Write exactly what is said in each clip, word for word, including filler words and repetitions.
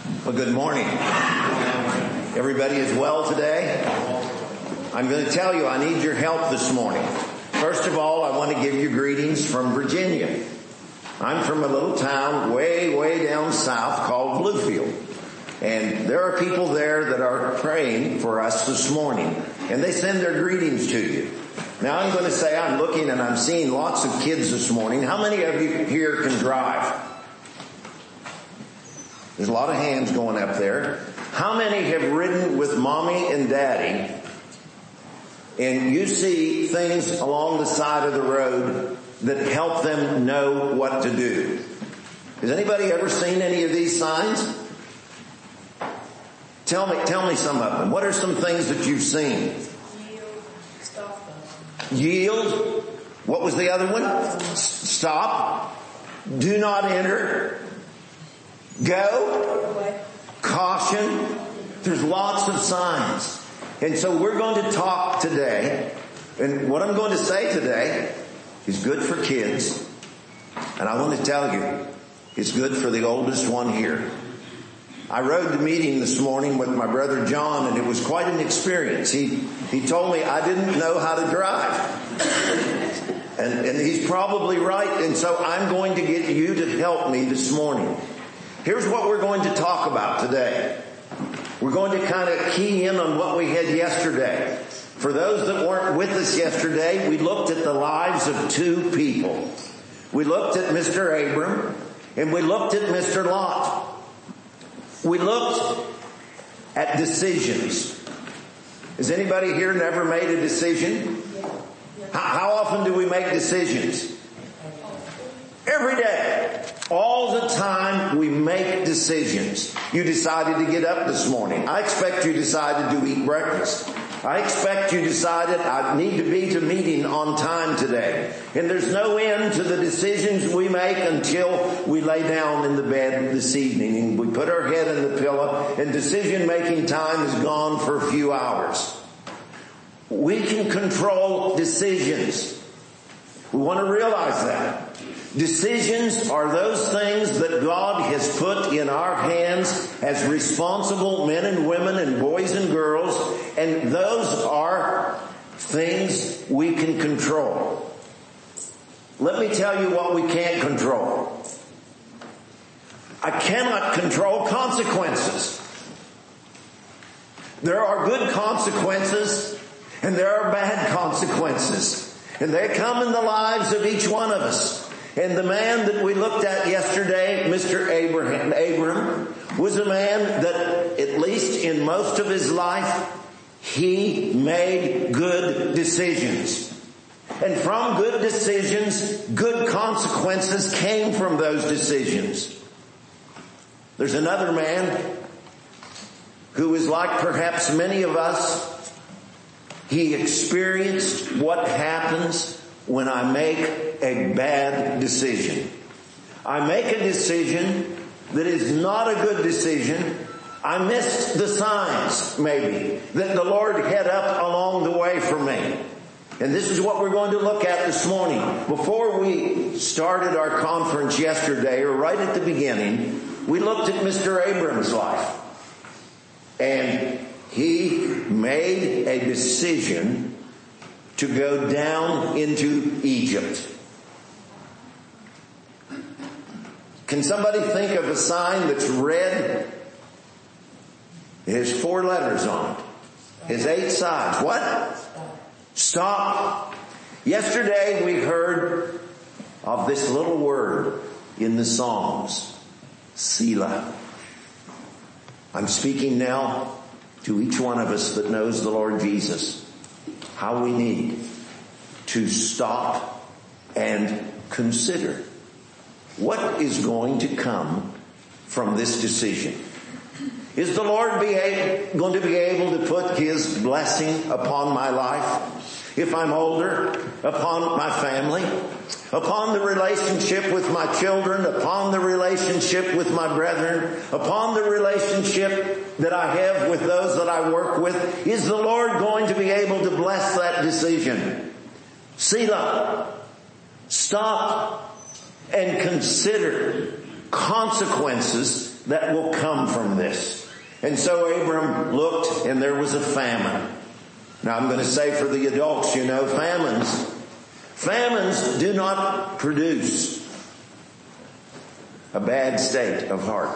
Well, good morning. Everybody is well today? I'm going to tell you, I need your help this morning. First of all, I want to give you greetings from Virginia. I'm from a little town way, way down south called Bluefield. And there are people there that are praying for us this morning. And they send their greetings to you. Now I'm going to say I'm looking and I'm seeing lots of kids this morning. How many of you here can drive? There's a lot of hands going up there. How many have ridden with mommy and daddy and you see things along the side of the road that help them know what to do? Has anybody ever seen any of these signs? Tell me, tell me some of them. What are some things that you've seen? Yield, stop. Yield. What was the other one? Stop. Do not enter. Go. Caution. There's lots of signs. And so we're going to talk today, and what I'm going to say today is good for kids. And I want to tell you, it's good for the oldest one here. I rode the meeting this morning with my brother John, and it was quite an experience. He, he told me I didn't know how to drive. And, and he's probably right. And so I'm going to get you to help me this morning. Here's what we're going to talk about today. We're going to kind of key in on what we had yesterday. For those that weren't with us yesterday, we looked at the lives of two people. We looked at Mister Abram and we looked at Mister Lot. We looked at decisions. Has anybody here never made a decision? How, how often do we make decisions? Every day. All the time we make decisions. You decided to get up this morning. I expect you decided to eat breakfast. I expect you decided I need to be to meeting on time today. And there's no end to the decisions we make until we lay down in the bed this evening and we put our head in the pillow and decision making time is gone for a few hours. We can control decisions. We want to realize that. Decisions are those things that God has put in our hands as responsible men and women and boys and girls, and those are things we can control. Let me tell you what we can't control. I cannot control consequences. There are good consequences and there are bad consequences, and they come in the lives of each one of us. And the man that we looked at yesterday, Mister Abraham, Abram, was a man that, at least in most of his life, he made good decisions. And from good decisions, good consequences came from those decisions. There's another man who is like perhaps many of us. He experienced what happens when I make a bad decision. I make a decision that is not a good decision. I missed the signs, maybe, that the Lord had up along the way for me. And this is what we're going to look at this morning. Before we started our conference yesterday, or right at the beginning, we looked at Mister Abram's life. And he made a decision to go down into Egypt. Can somebody think of a sign that's red? It has four letters on it. It has eight sides. What? Stop. Yesterday we heard of this little word in the Psalms, Selah. I'm speaking now to each one of us that knows the Lord Jesus. How we need to stop and consider what is going to come from this decision. Is the Lord be able, going to be able to put His blessing upon my life? If I'm older, upon my family, upon the relationship with my children, upon the relationship with my brethren, upon the relationship that I have with those that I work with, is the Lord going to be able to bless that decision? Selah. Stop and consider consequences that will come from this. And so Abram looked, and there was a famine. Now I'm going to say for the adults, you know, famines, famines do not produce a bad state of heart.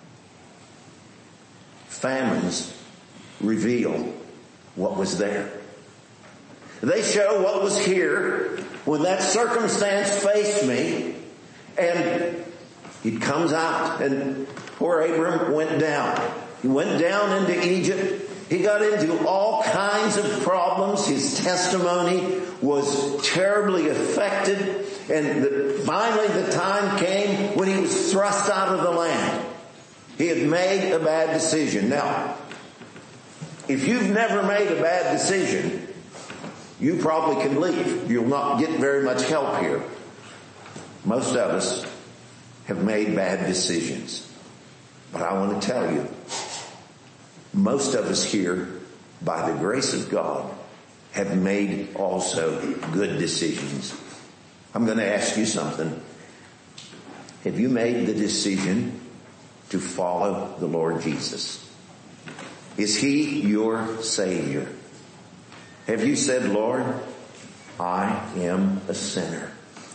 Famines reveal what was there. They show what was here when that circumstance faced me, and it comes out. And poor Abram went down. He went down into Egypt. He got into all kinds of problems. His testimony was terribly affected. And the, finally the time came when he was thrust out of the land. He had made a bad decision. Now, if you've never made a bad decision, you probably can leave. You'll not get very much help here. Most of us have made bad decisions. But I want to tell you, most of us here, by the grace of God, have made also good decisions. I'm going to ask you something. Have you made the decision to follow the Lord Jesus? Is He your Savior? Have you said, Lord, I am a sinner.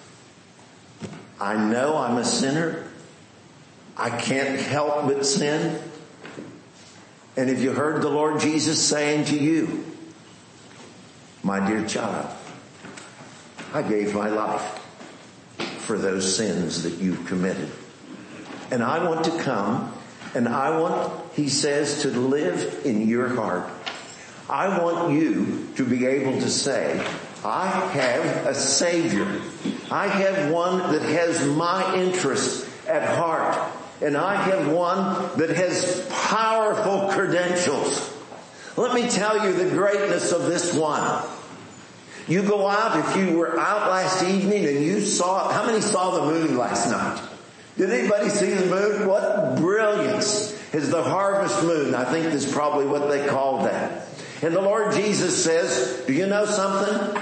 I know I'm a sinner. I can't help but sin. And have you heard the Lord Jesus saying to you, my dear child, I gave my life for those sins that you've committed. And I want to come, and I want, He says, to live in your heart. I want you to be able to say, I have a Savior. I have one that has my interest at heart. And I have one that has powerful credentials. Let me tell you the greatness of this one. You go out, if you were out last evening and you saw, how many saw the moon last night? Did anybody see the moon? What brilliance is the harvest moon. I think that's probably what they called that. And the Lord Jesus says, do you know something?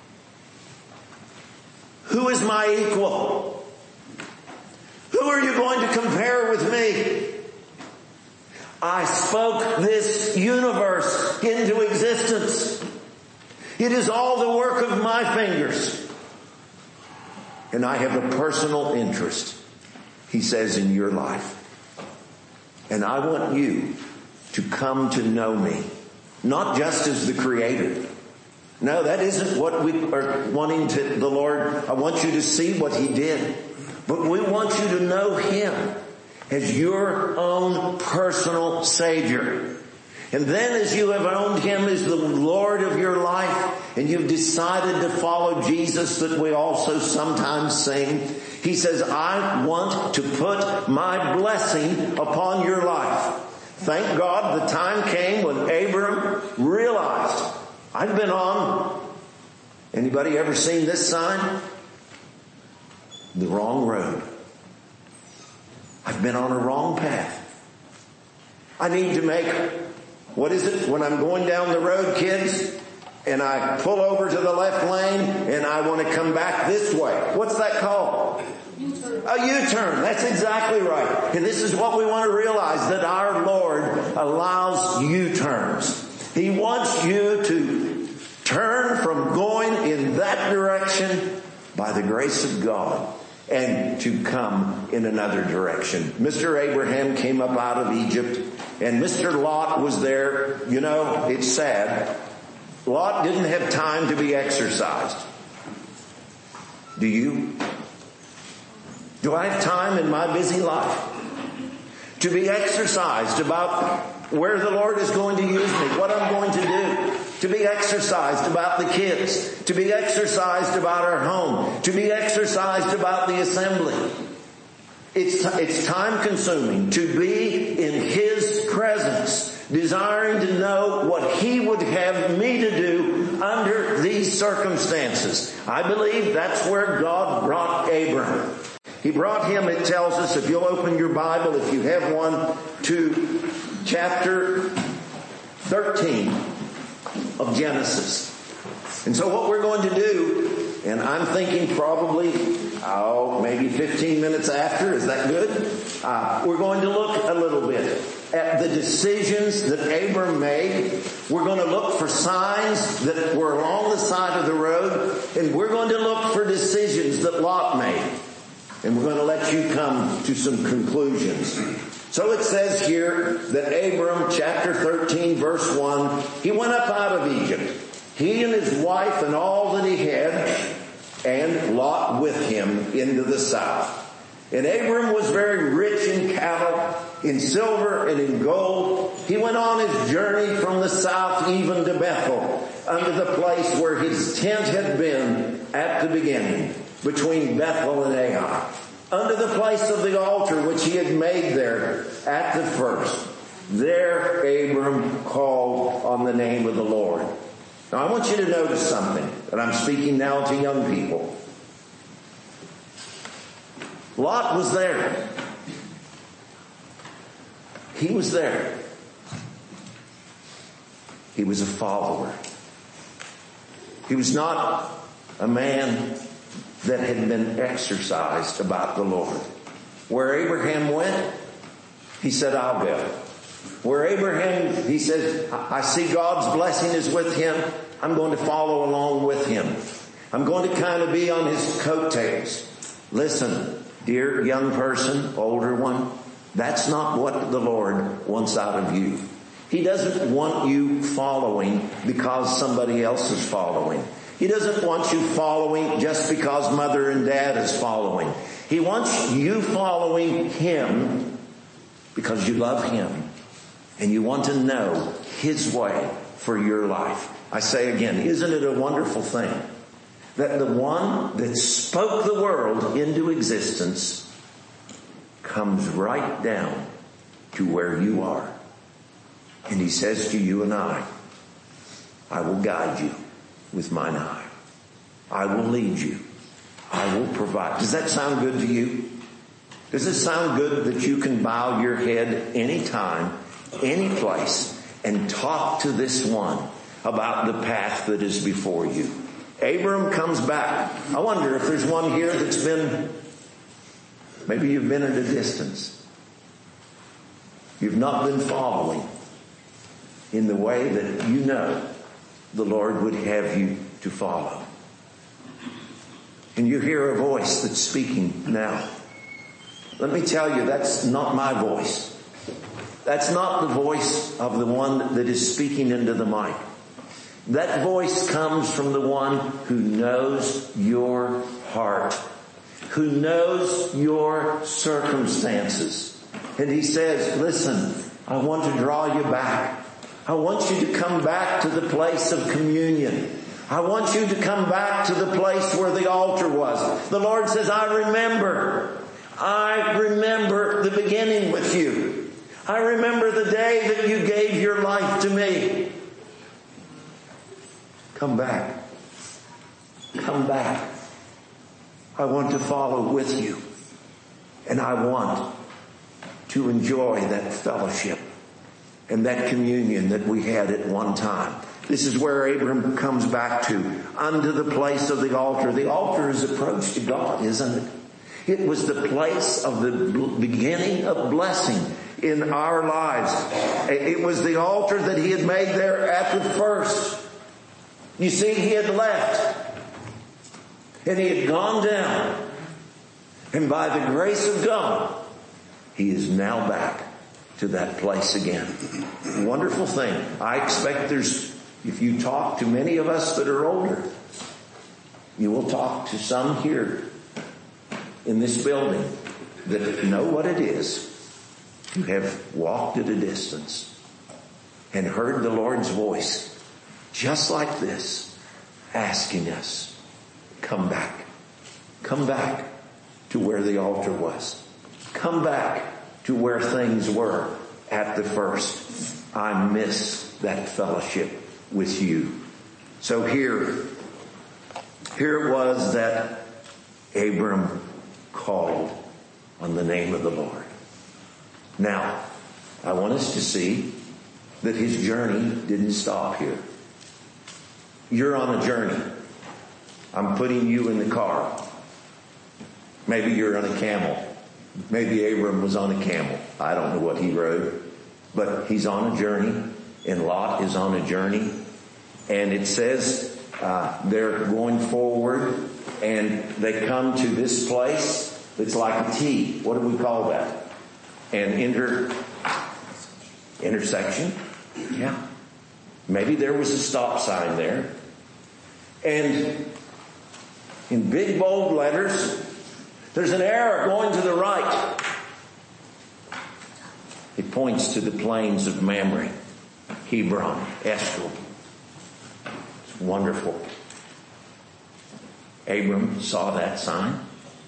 Who is my equal? Who are you going to compare with me? I spoke this universe into existence. It is all the work of my fingers. And I have a personal interest, He says, in your life. And I want you to come to know me, not just as the Creator. No, that isn't what we are wanting to, the Lord, I want you to see what He did. But we want you to know Him as your own personal Savior. And then as you have owned Him as the Lord of your life, and you've decided to follow Jesus that we also sometimes sing, He says, I want to put my blessing upon your life. Thank God the time came when Abram realized, I've been on, anybody ever seen this sign? The wrong road. I've been on a wrong path. I need to make, what is it when I'm going down the road, kids, and I pull over to the left lane and I want to come back this way? What's that called? U-turn. A U-turn. That's exactly right. And this is what we want to realize, that our Lord allows U-turns. He wants you to turn from going in that direction by the grace of God and to come in another direction. Mister Abraham came up out of Egypt, and Mister Lot was there. You know, it's sad. Lot didn't have time to be exercised. Do you? Do I have time in my busy life to be exercised about where the Lord is going to use me, what I'm going to do? To be exercised about the kids, to be exercised about our home, to be exercised about the assembly. It's, it's time consuming to be in His presence, desiring to know what He would have me to do under these circumstances. I believe that's where God brought Abram. He brought him, it tells us, if you'll open your Bible, if you have one, to chapter thirteen of Genesis. And so what we're going to do, and I'm thinking probably oh, maybe fifteen minutes after. Is that good? Uh, we're going to look a little bit at the decisions that Abram made. We're going to look for signs that were along the side of the road. And we're going to look for decisions that Lot made. And we're going to let you come to some conclusions. So it says here that Abram, chapter thirteen, verse one, he went up out of Egypt, he and his wife and all that he had, and Lot with him into the south. And Abram was very rich in cattle, in silver, and in gold. He went on his journey from the south even to Bethel, unto the place where his tent had been at the beginning, between Bethel and Ai, unto the place of the altar which he had made there at the first. There Abram called on the name of the Lord. Now I want you to notice something, and I'm speaking now to young people. Lot was there. He was there. He was a follower. He was not a man that had been exercised about the Lord. Where Abraham went, he said, I'll go. Where Abraham, he said, I see God's blessing is with him. I'm going to follow along with him. I'm going to kind of be on his coattails. Listen, dear young person, older one, that's not what the Lord wants out of you. He doesn't want you following because somebody else is following. He doesn't want you following just because mother and dad is following. He wants you following him because you love him and you want to know his way for your life. I say again, isn't it a wonderful thing that the one that spoke the world into existence comes right down to where you are. And he says to you and I, I will guide you with mine eye. I will lead you. I will provide. Does that sound good to you? Does it sound good that you can bow your head anytime, any place, and talk to this one about the path that is before you? Abram comes back. I wonder if there's one here that's been, maybe you've been at a distance. You've not been following in the way that you know the Lord would have you to follow. And you hear a voice that's speaking now. Let me tell you, that's not my voice. That's not the voice of the one that is speaking into the mic. That voice comes from the one who knows your heart, who knows your circumstances. And he says, listen, I want to draw you back. I want you to come back to the place of communion. I want you to come back to the place where the altar was. The Lord says, I remember. I remember the beginning with you. I remember the day that you gave your life to me. Come back. Come back. I want to follow with you. And I want to enjoy that fellowship and that communion that we had at one time. This is where Abram comes back to, unto the place of the altar. The altar is approach to God, isn't it? It was the place of the beginning of blessing in our lives. It was the altar that he had made there at the first. You see, he had left and he had gone down, and by the grace of God, he is now back to that place again. Wonderful thing. I expect there's, if you talk to many of us that are older, you will talk to some here in this building that know what it is to have walked at a distance and heard the Lord's voice just like this, asking us, come back. Come back to where the altar was. Come back to where things were at the first. I miss that fellowship with you. So here, here it was that Abram called on the name of the Lord. Now, I want us to see that his journey didn't stop here. You're on a journey. I'm putting you in the car. Maybe you're on a camel. Maybe Abram was on a camel. I don't know what he rode. But he's on a journey, and Lot is on a journey. And it says uh, they're going forward, and they come to this place that's like a T. What do we call that? An inter intersection. Yeah. Maybe there was a stop sign there. And in big bold letters, there's an arrow going to the right. It points to the plains of Mamre, Hebron, Eshcol. It's wonderful. Abram saw that sign,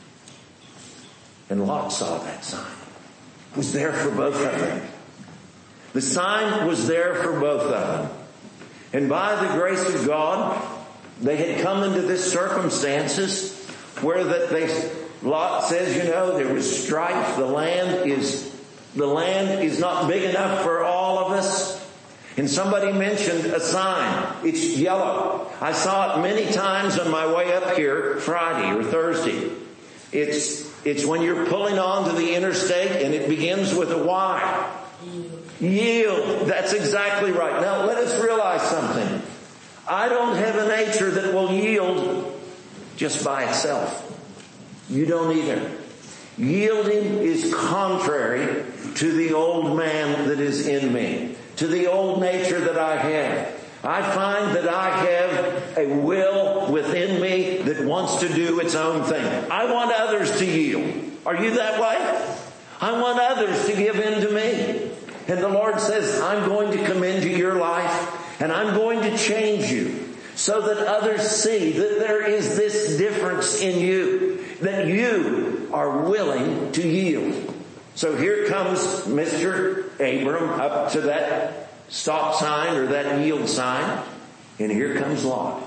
and Lot saw that sign. It was there for both of them. The sign was there for both of them. And by the grace of God, they had come into this circumstances where that they, Lot says, you know, there was strife. The land is The land is not big enough for all of us. And somebody mentioned a sign. It's yellow. I saw it many times on my way up here Friday or Thursday. It's, it's when you're pulling onto the interstate and it begins with a Y. Yield. That's exactly right. Now let us realize something. I don't have a nature that will yield just by itself. You don't either. Yielding is contrary to the old man that is in me, to the old nature that I have. I find that I have a will within me that wants to do its own thing. I want others to yield. Are you that way? I want others to give in to me. And the Lord says, I'm going to come into your life and I'm going to change you so that others see that there is this difference in you, that you are willing to yield. So here comes Mister Abram up to that stop sign or that yield sign, and here comes Lot,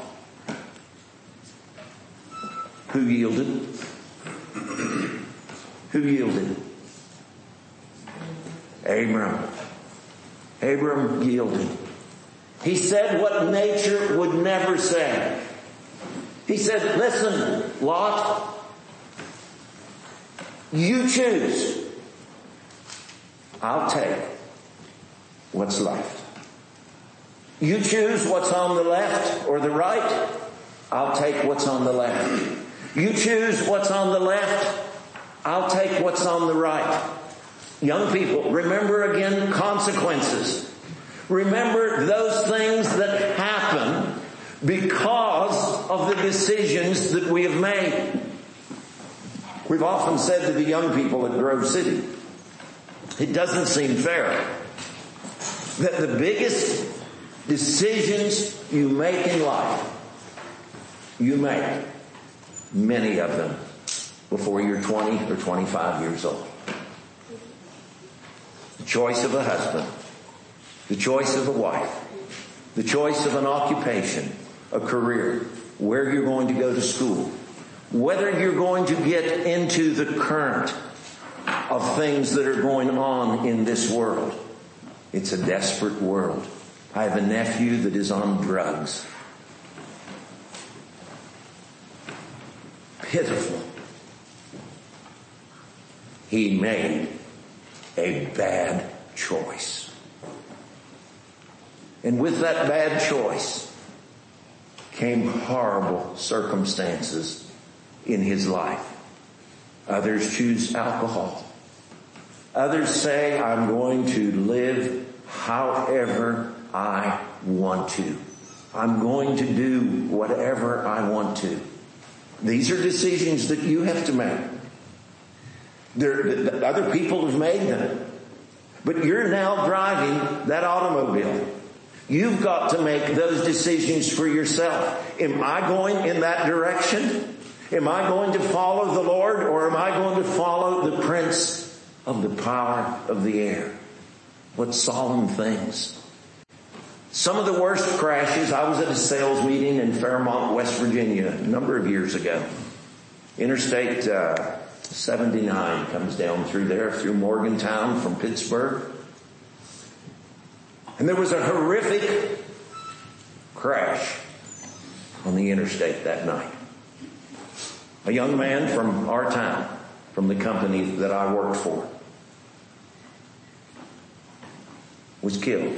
who yielded. Who yielded? Abram. Abram yielded. He said what nature would never say. He said, listen, Lot, you choose. I'll take what's left. You choose what's on the left or the right. I'll take what's on the left. You choose what's on the left. I'll take what's on the right. Young people, remember again consequences. Remember those things that happen because of the decisions that we have made. We've often said to the young people at Grove City, it doesn't seem fair that the biggest decisions you make in life, you make many of them before you're twenty or twenty-five years old. The choice of a husband, the choice of a wife, the choice of an occupation, a career, where you're going to go to school, whether you're going to get into the current of things that are going on in this world. It's a desperate world. I have a nephew that is on drugs. Pitiful. He made a bad choice. And with that bad choice came horrible circumstances in his life. Others choose alcohol. Others say, I'm going to live however I want to. I'm going to do whatever I want to. These are decisions that you have to make. There, other people have made them. But you're now driving that automobile. You've got to make those decisions for yourself. Am I going in that direction? Am I going to follow the Lord, or am I going to follow the prince of the power of the air? What solemn things. Some of the worst crashes, I was at a sales meeting in Fairmont, West Virginia a number of years ago. Interstate uh, seventy-nine comes down through there, through Morgantown from Pittsburgh. And there was a horrific crash on the interstate that night. A young man from our town, from the company that I worked for, was killed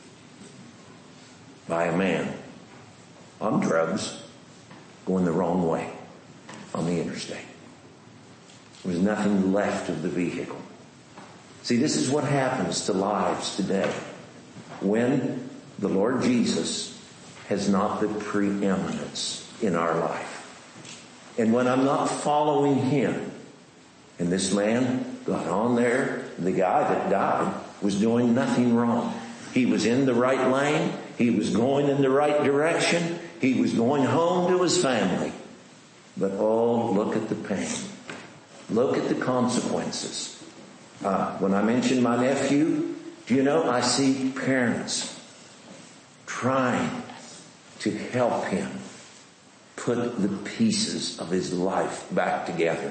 by a man on drugs going the wrong way on the interstate. There was nothing left of the vehicle. See, this is what happens to lives today when the Lord Jesus has not the preeminence in our life. And when I'm not following Him, and this man got on there, the guy that died was doing nothing wrong. He was in the right lane. He was going in the right direction. He was going home to his family. But oh, look at the pain. Look at the consequences. Uh, when I mention my nephew, do you know, I see parents trying to help him put the pieces of his life back together.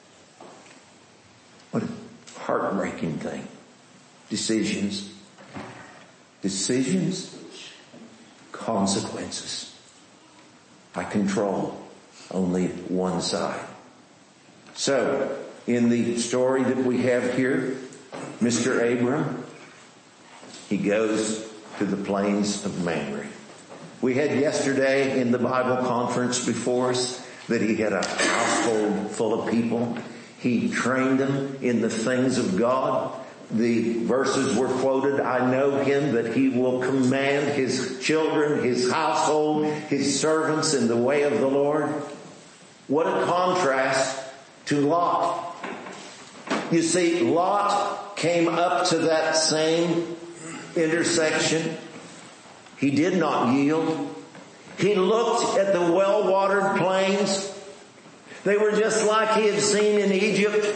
What a heartbreaking thing. Decisions. Decisions. Consequences. I control only one side. So, in the story that we have here, Mister Abram, he goes to the plains of Mamre. We had yesterday in the Bible conference before us that he had a household full of people. He trained them in the things of God. The verses were quoted. I know him that he will command his children, his household, his servants in the way of the Lord. What a contrast to Lot. You see, Lot came up to that same intersection. He did not yield. He looked at the well-watered plains. They were just like he had seen in Egypt.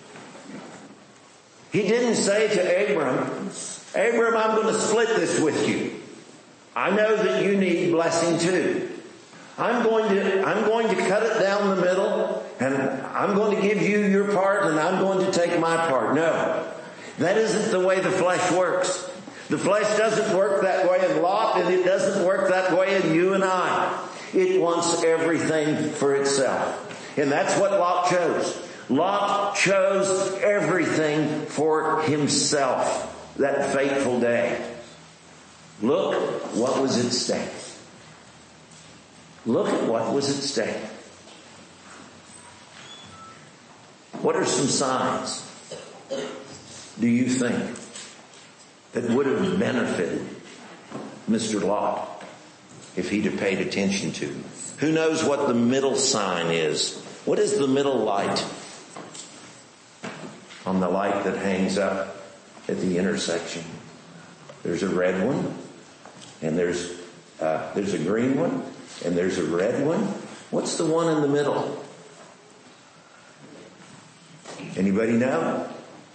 He didn't say to Abram, Abram, I'm going to split this with you. I know that you need blessing too. I'm going to, I'm going to cut it down the middle, and I'm going to give you your part, and I'm going to take my part. No, that isn't the way the flesh works. The flesh doesn't work that way in Lot, and it doesn't work that way in you and I. It wants everything for itself. And that's what Lot chose. Lot chose everything for himself that fateful day. Look what was at stake. Look at what was at stake. What are some signs, do you think, that would have benefited Mister Lot if he'd have paid attention to? Who knows what the middle sign is? What is the middle light on the light that hangs up at the intersection? There's a red one, and there's uh, there's a green one, and there's a red one. What's the one in the middle? Anybody know?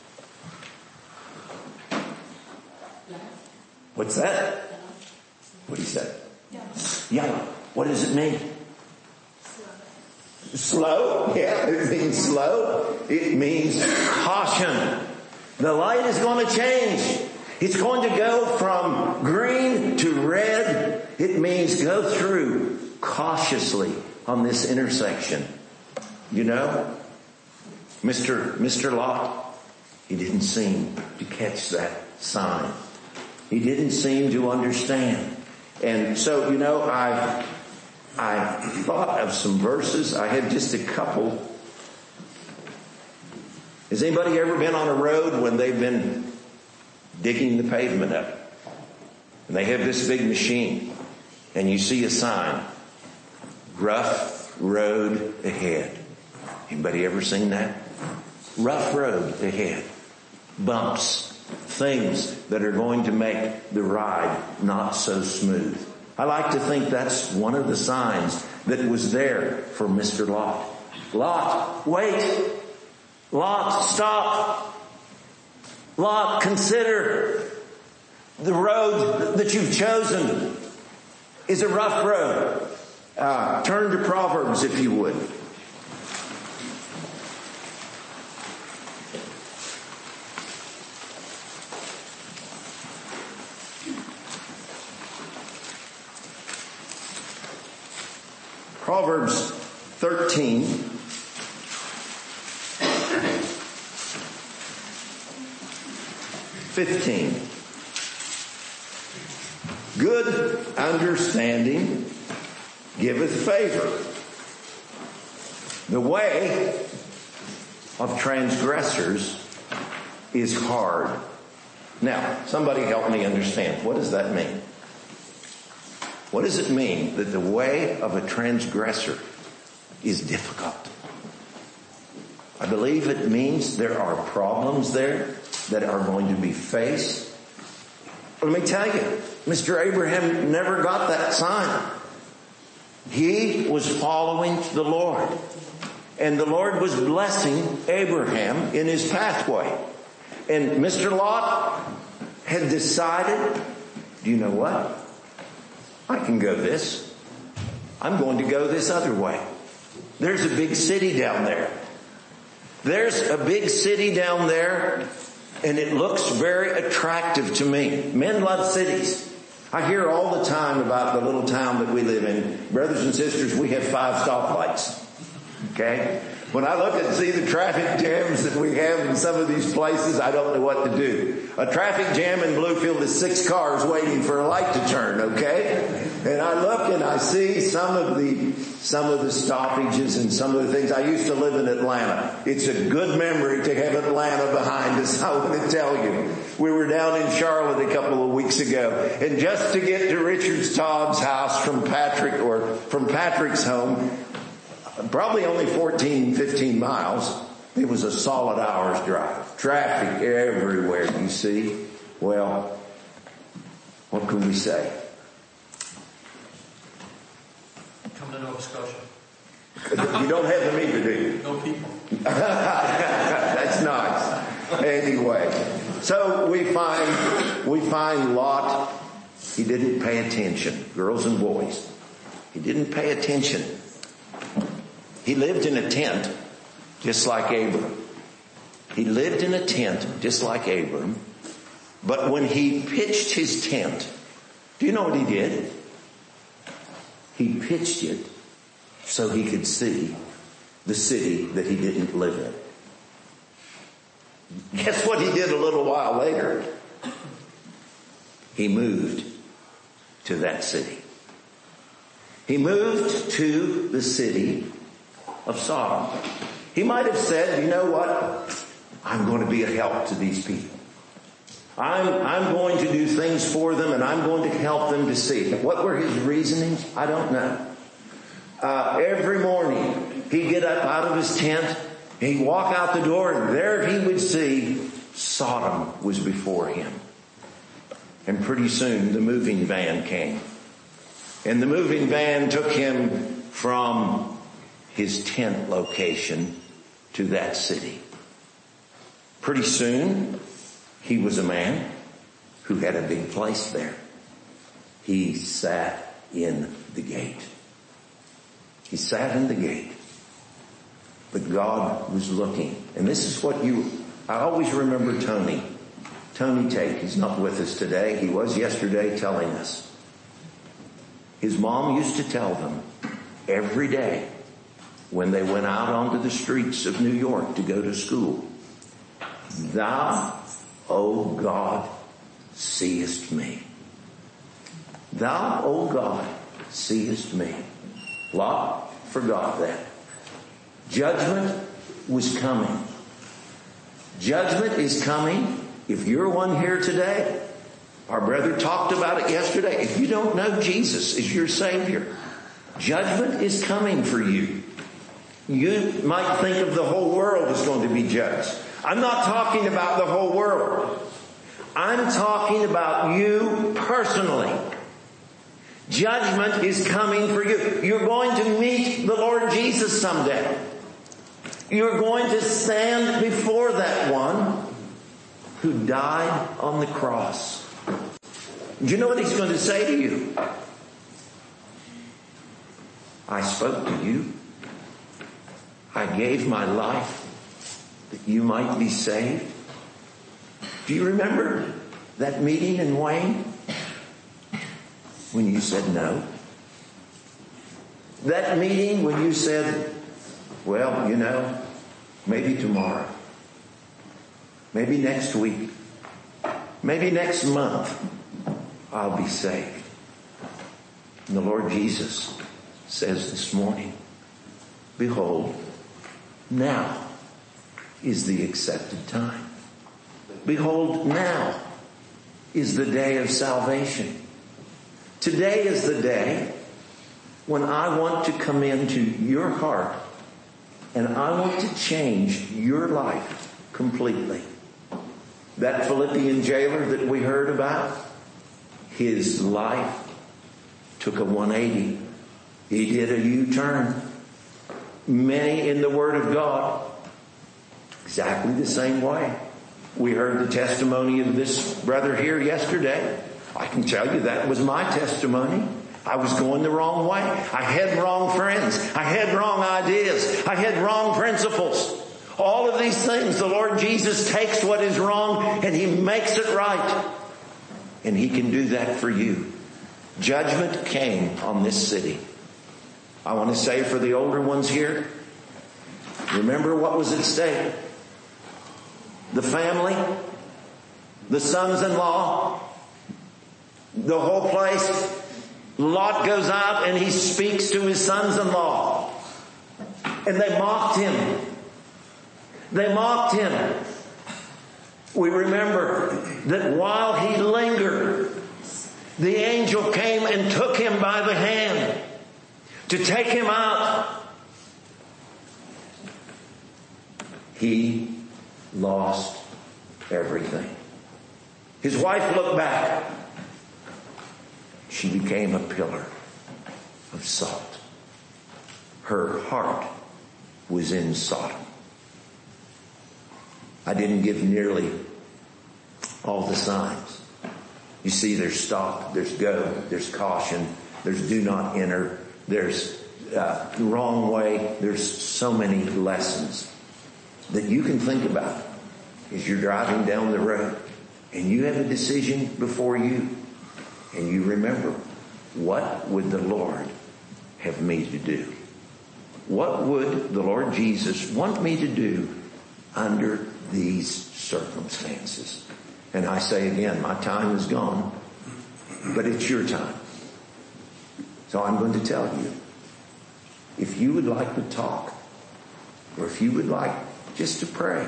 What's that? What he said? Yellow. What does it mean? Slow. Yeah, it means slow. It means caution. The light is going to change. It's going to go from green to red. It means go through cautiously on this intersection. You know, Mister Mister Lot, he didn't seem to catch that sign. He didn't seem to understand. And so, you know, I I thought of some verses. I had just a couple. Has anybody ever been on a road when they've been digging the pavement up? And they have this big machine, and you see a sign, rough road ahead. Anybody ever seen that? Rough road ahead. Bumps. Things that are going to make the ride not so smooth. I like to think that's one of the signs that was there for Mister Lot. Lot, wait. Lot, stop. Lot, consider the road that you've chosen is a rough road. Uh, turn to Proverbs if you would. Proverbs thirteen fifteen. Good understanding giveth favor. The way of transgressors is hard. Now, somebody help me understand. What does that mean? What does it mean that the way of a transgressor is difficult? I believe it means there are problems there that are going to be faced. Let me tell you, Mister Abraham never got that sign. He was following the Lord. And the Lord was blessing Abraham in his pathway. And Mister Lot had decided, do you know what? I can go this. I'm going to go this other way. There's a big city down there. There's a big city down there, and it looks very attractive to me. Men love cities. I hear all the time about the little town that we live in. Brothers and sisters, we have five stoplights. Okay? When I look and see the traffic jams that we have in some of these places, I don't know what to do. A traffic jam in Bluefield is six cars waiting for a light to turn, okay? And I look and I see some of the, some of the stoppages and some of the things. I used to live in Atlanta. It's a good memory to have Atlanta behind us, I want to tell you. We were down in Charlotte a couple of weeks ago, and just to get to Richard's Todd's house from Patrick, or from Patrick's home, probably only fourteen, fifteen miles. It was a solid hour's drive. Traffic everywhere, you see. Well, what can we say? Come to Nova Scotia. You don't have them either, do you? No people. That's nice. Anyway, so we find, we find Lot, he didn't pay attention. Girls and boys, he didn't pay attention. He lived in a tent just like Abram. He lived in a tent just like Abram. But when he pitched his tent, do you know what he did? He pitched it so he could see the city that he didn't live in. Guess what he did a little while later? He moved to that city. He moved to the city of Sodom. He might have said, you know what? I'm going to be a help to these people. I'm, I'm going to do things for them, and I'm going to help them to see. What were his reasonings? I don't know. Uh, every morning he'd get up out of his tent, he'd walk out the door, and there he would see Sodom was before him. And pretty soon the moving van came. And the moving van took him from his tent location to that city. Pretty soon, he was a man who had a big place there. He sat in the gate. He sat in the gate. But God was looking. And this is what you, I always remember Tony. Tony Tate, he's not with us today. He was yesterday telling us. His mom used to tell them every day when they went out onto the streets of New York to go to school, Thou, O God, seest me. Thou, O God, seest me. Lot forgot that. Judgment was coming. Judgment is coming. If you're one here today, our brother talked about it yesterday. If you don't know Jesus as your Savior, judgment is coming for you. You might think of the whole world as going to be judged. I'm not talking about the whole world. I'm talking about you personally. Judgment is coming for you. You're going to meet the Lord Jesus someday. You're going to stand before that one who died on the cross. Do you know what he's going to say to you? I spoke to you. I gave my life that you might be saved. Do you remember that meeting in Wayne when you said no? That meeting when you said, well, you know, maybe tomorrow, maybe next week. Maybe next month I'll be saved. And the Lord Jesus says this morning, behold, now is the accepted time. Behold, now is the day of salvation. Today is the day when I want to come into your heart and I want to change your life completely. That Philippian jailer that we heard about, his life took a one eighty. He did a U-turn. Many in the Word of God, exactly the same way. We heard the testimony of this brother here yesterday. I can tell you that was my testimony. I was going the wrong way. I had wrong friends. I had wrong ideas. I had wrong principles. All of these things, the Lord Jesus takes what is wrong and He makes it right. And He can do that for you. Judgment came on this city. I want to say for the older ones here, remember what was at stake. The family, the sons-in-law, the whole place. Lot goes out and he speaks to his sons-in-law. And they mocked him. They mocked him. We remember that while he lingered, the angel came and took him by the hand to take him out. He lost everything. His wife looked back. She became a pillar of salt. Her heart was in Sodom. I didn't give nearly all the signs. You see, there's stop, there's go, there's caution, there's do not enter, there's uh, wrong way. There's so many lessons that you can think about as you're driving down the road and you have a decision before you and you remember, what would the Lord have me to do? What would the Lord Jesus want me to do under these circumstances? And I say again, my time is gone, but it's your time. So I'm going to tell you, if you would like to talk, or if you would like just to pray,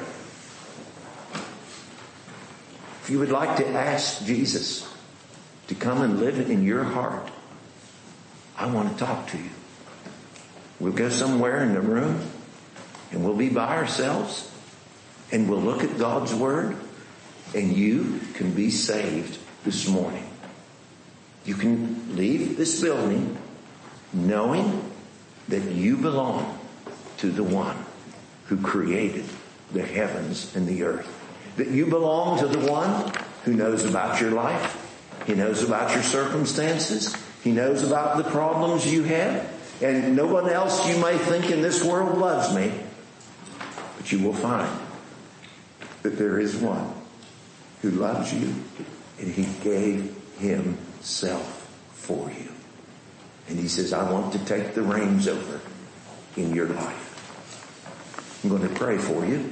if you would like to ask Jesus to come and live in your heart, I want to talk to you. We'll go somewhere in the room and we'll be by ourselves and we'll look at God's Word and you can be saved this morning. You can leave this building knowing that you belong to the one who created the heavens and the earth. That you belong to the one who knows about your life. He knows about your circumstances. He knows about the problems you have. And no one else you may think in this world loves me. But you will find that there is one who loves you and He gave Himself for you. And He says, I want to take the reins over in your life. I'm going to pray for you.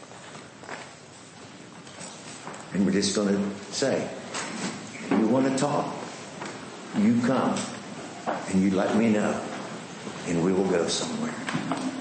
And we're just going to say, if you want to talk, you come and you let me know and we will go somewhere.